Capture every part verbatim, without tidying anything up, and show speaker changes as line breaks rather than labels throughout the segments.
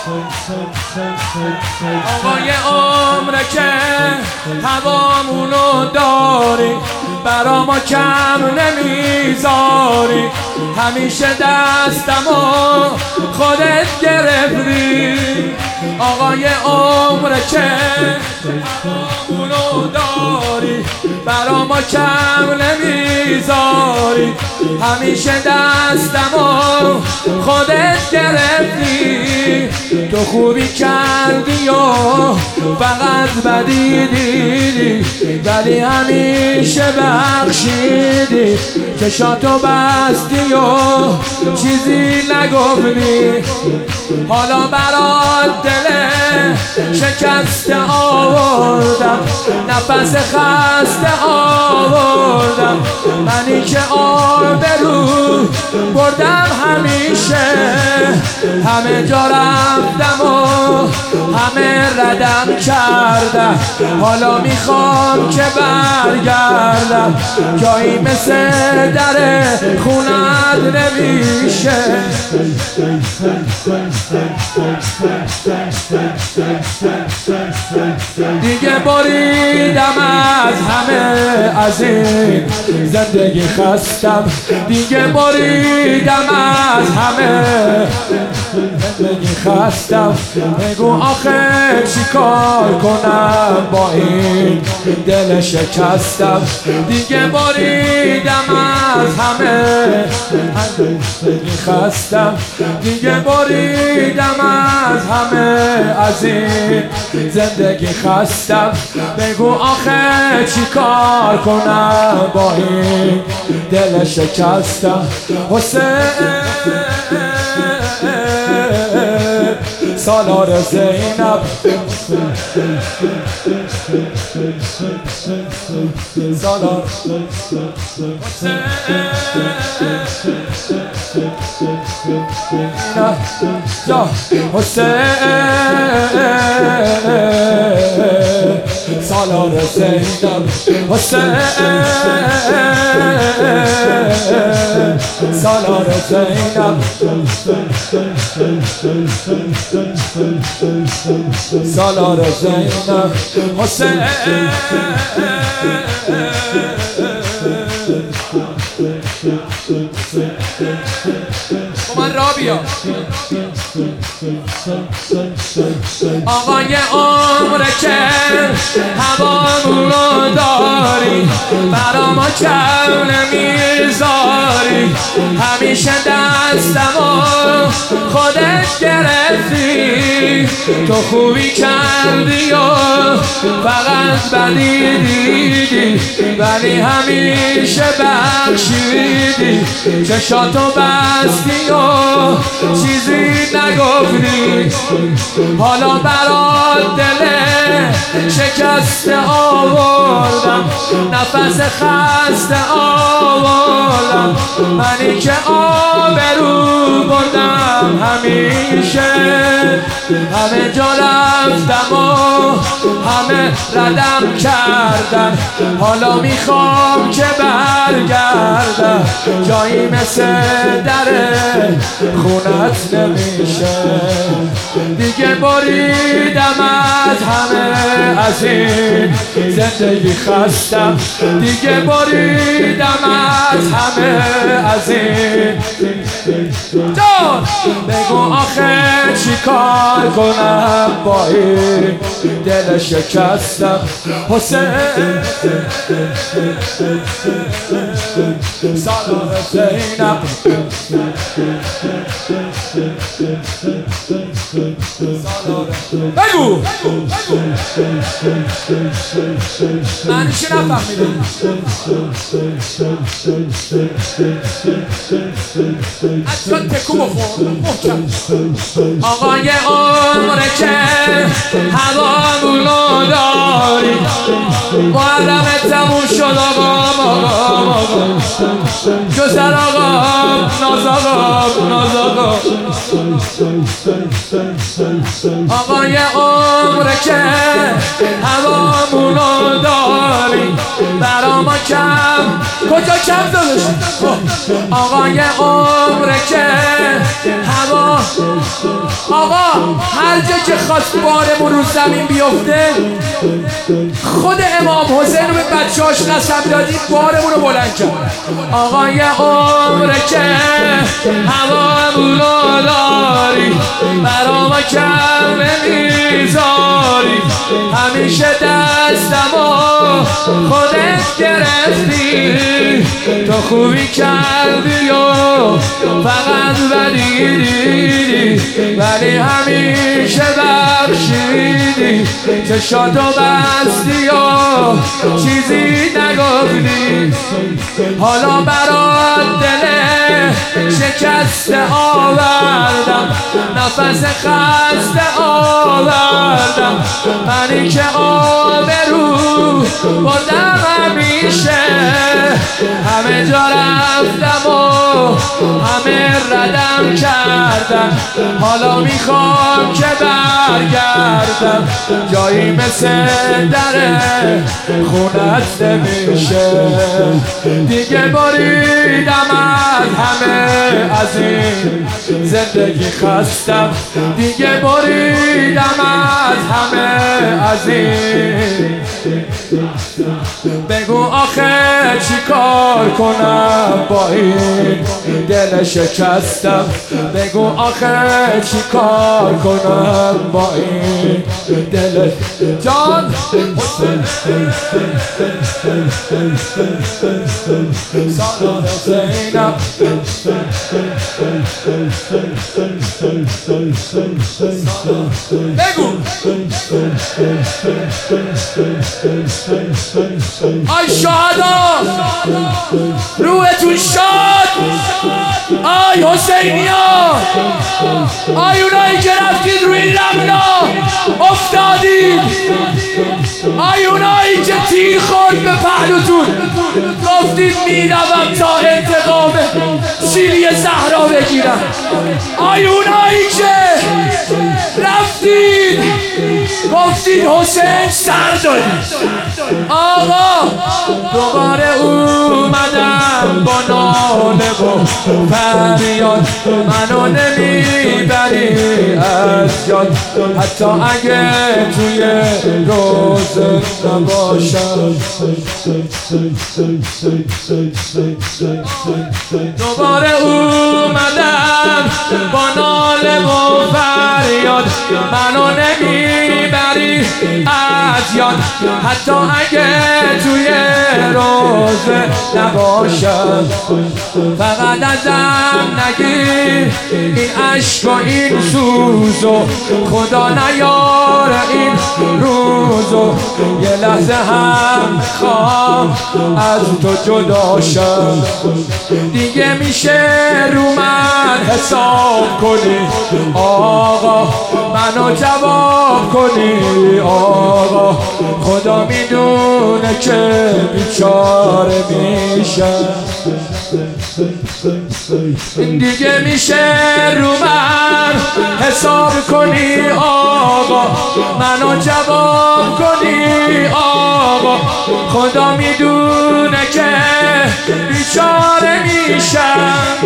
آقای عمره که هوامونو داری، برا ما کم نمیذاری، همیشه دستمو خودت گرفتی. آقای عمره که هوامونو داری، برا ما کم نمیذاری، همیشه دستمو خودت گرفتی. تو خوبی کردی و فقط بدی دیدی، ولی همیشه بخشیدی. چشاتو بستی و چیزی نگفتی. حالا برات دل شکسته آوردم، نفس خسته آوردم. منی که آبرو بردم همیشه، همه جا رفتم و همه ردم کردم. حالا میخوام که برگردم، جایی مثل در خونت نمیشه. دیگه بریدم از همه، از این زندگی خستم. دیگه بریدم از همه، زندگی خستم. بگو آخه چی کار کنم با این دل شکستم. دیگه بریدم از همه، زندگی خستم. دیگه بریدم از همه، از این زندگی خستم. بگو آخه چی کار کنم با این دل شکستم. حسین سالار زینب، سالار یا حسین سالار زینب، حسین سالار زینب، سالار زینب، حسین من رابیا. آقای عمره که هوامونو داری، برا ما کم نمیذاری، همیشه دستمو خودت گرفتی. تو خوبی کردی و فقط بدی دیدی، ولی همیشه بخشیدی. چشاتو بستی و چیزی نگفتی. حالا برات دل شکسته آوردم، نفس خسته آوردم. منی که آبرو بردم همیشه، همه جا رفتم و همه ردم کردن. حالا میخوام که برگردم، جایی مثل در خونت نمیشه. دیگه بریدم از همه، از این زندگی خستم. دیگه بریدم از همه، از این جان. بگو آخه چی کار کنم با این دل شکستم. حسین سالار زینب، بگو من چی نفهمیدم. اصلا تکو بخور محکم. آقای عمره که هوامونو داری، معلم تموم شد آقام، آقام آقام گذر آقام، ناز آقام، ناز آقام. آقای عمره که هوامونو داری، داری برا ما کم کجا کم دادش آقای عمره که هوا آقا هر جا که خواست بارمون رو زمین بیفته خود امام حسین رو به بچه‌هاش قسم دادی بارمون رو بلند کرد آقای عمره که هوامون رو داری برا ما کم نمیذاری همیشه دستمو خودت گرفتی تو خوبی کردی و فقط بدی دیدی ولی همیشه بخشیدی چشاتو بستی و چیزی نگفتی حالا برات دل شکسته آوردم نفس خسته آوردم منی که آبرو بردم همیشه همه جا رفتم و همه ردم کردم حالا میخوام که برگردم جایی مثل در خونت نمیشه دیگه بریدم از همه از این زندگی خستم دیگه بریدم از همه از این بگو آخه چی کار کنم با این دل شکستم بگو آخه چی کار کنم با این دل جان سالار زینب بگو آی شهدا روحتون شاد آی حسینیا آی اونایی که رفتید روی لمنا افتادید آی اونایی که تیر خورد به پهلوتون گفتید میروم تا انتقام سیلی زهرا بگیرم آی اونایی که رفتید گفتید حسین سر دارید آقا دوباره اومدم با ناله و فریاد منو نمیبری از یاد حتی اگه توی روز نباشم دوباره اومدم با ناله و فریاد منو نمیبری از یاد حتی اگه توی روز نباشم فقط ازم نگیر این عشق و این سوزو خدا نیاره این روزو یه لحظه هم خوام از تو جدا شم دیگه میشه رو من حساب کنی آقا منو جواب کنی آقا خدا میدونه که بیچاره میشم دیگه میشه رو من حساب کنی آقا منو جواب کنی آقا خدا میدونه که بیچاره میشم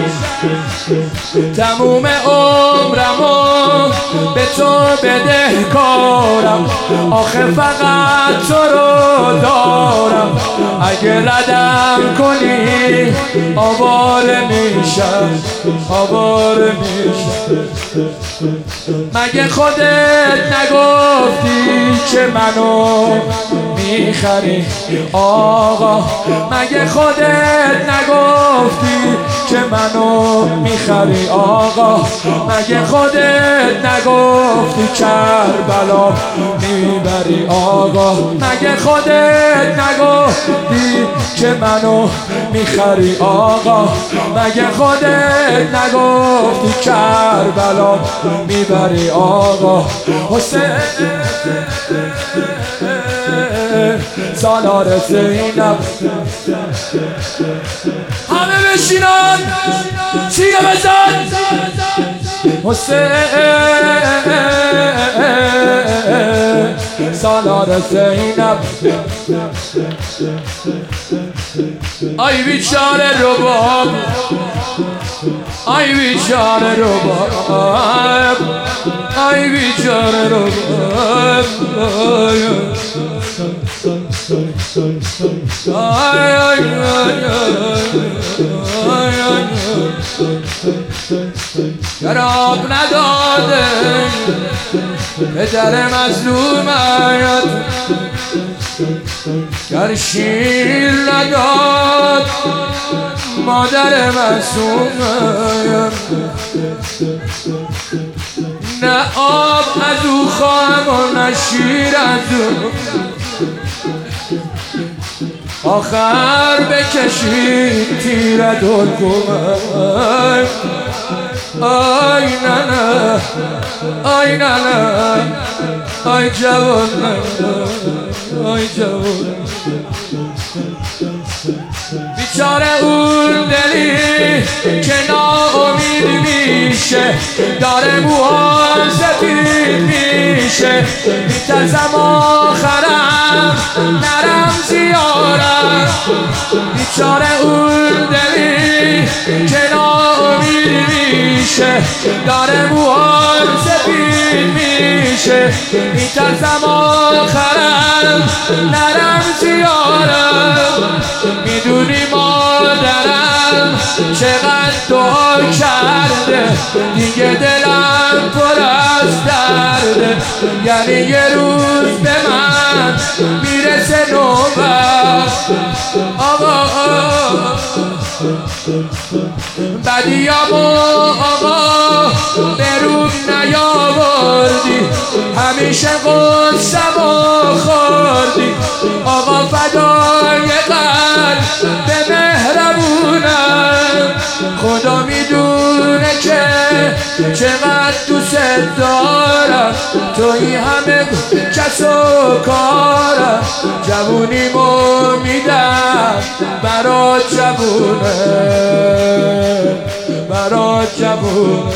تموم عمرمو به تو بدهکارم آخه فقط تو رو دارم اگه ردم کنی آواره میشم آواره میشم مگه خودت نگفتی که منو میخری آقا مگه خودت نگفتی که منو میخری آقا مگه خودت نگفتی کربلا میبری آقا مگه خودت نگفتی که منو میخری آقا مگه خودت نگفتی کربلا میبری آقا حسین سالار زینب همه بشینن سینه بزن حسین سالار زینب آی بیچاره رباب آی بیچاره رباب آی بیچاره رباب آی آی آی گراب نداده پدر مظلومت گر شیر نداد مادر معصومت نه آب از او خواهم و نه شیر از او آخر بکشید تیر دلگومت آی نه نه آی نه نه آی جوان آی جوان بیچاره اون دلی که ناامید میشه داره موها سفید میشه میترسم آخرم نرم زیارم بیچاره اون دلی که ناامید میشه داره موها سفید میشه میترسم آخرم نرم زیارم میدونی مادرم چقدر دعا کرده دیگه دلم پر از درده یعنی یه روز به من میرسه نوبت آقا بدیامو آقا به روم نیاوردی همیشه غصه‌مو خوردی آقا فدای قلب به مهربونم خدا میدونه که چقدر دوست دارم توی همه کس و کارم جوونیمو میدم برات جوونه برات جوونه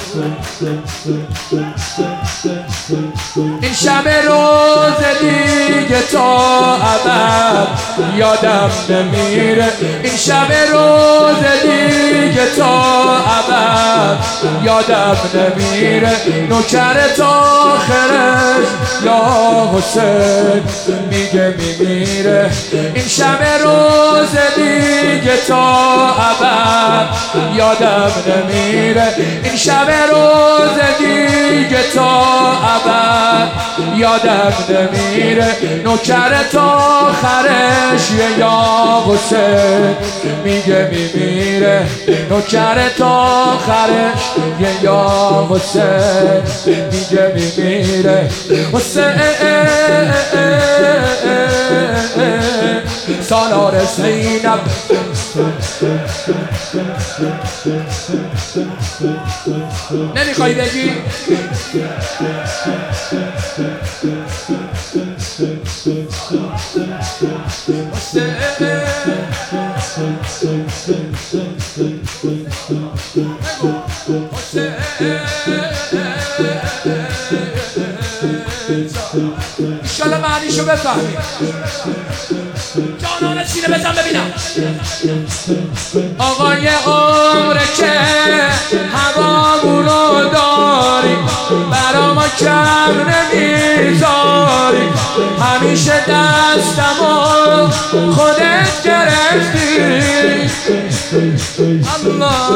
این شب روز دیگه تا ابد یادم نمیره این شب روز دیگه تا ابد یادم نمیره نوکر تا آخرش یا حسین میگه میمیره این شب روز دیگه تا ابد یادم نمیره این شب روز دیگه تا ابد یادم نمیره نوکر تا آخرش یا حسین میگه میمیره نوکر تا آخرش یا حسین میگه میمیره حسین سالار زینب نمیخوای بگی؟ ایشالا معنیشو بفهمی جانانه سینه بزن ببینم آقای عمره که هوامونو داری برا ما کم نمیذاری همیشه دستمو خودت گرفتی الله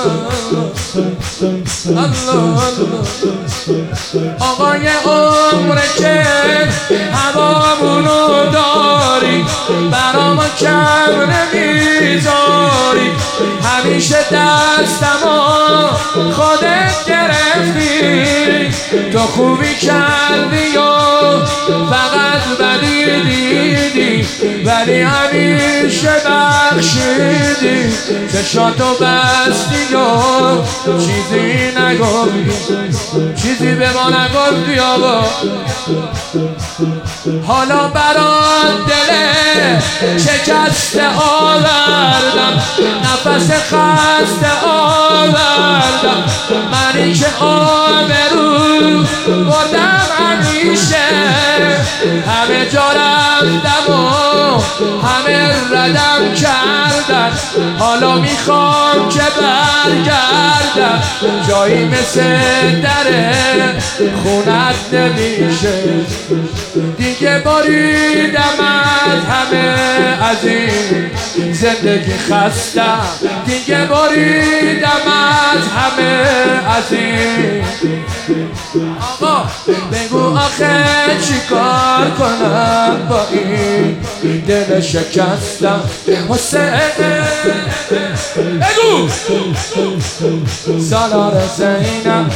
الله الله آقای عمره که هوامونو داری برا ما کم نمیذاری همیشه دستمو خودت گرفتی تو خوبی کردی و فقط بدی دیدی ولی همیشه بخشیدی چشاتو بستی و چیزی نگفتی چیزی به ما نگفتی آقا حالا برات دل شکسته آوردم نفس خسته آوردم آوردم، منی که آبرو بردم همیشه، همه جا رفتم و همه ردم کردن، حالا میخوام که برگردم، جایی مثل در خونت نمیشه، دیگه باریدم از همه از این زندگی خستم، دیگه باریدم از همه از این. آقا بگو آخه چی کار کنم با این دل شکستم حسین، بگو سالار زینب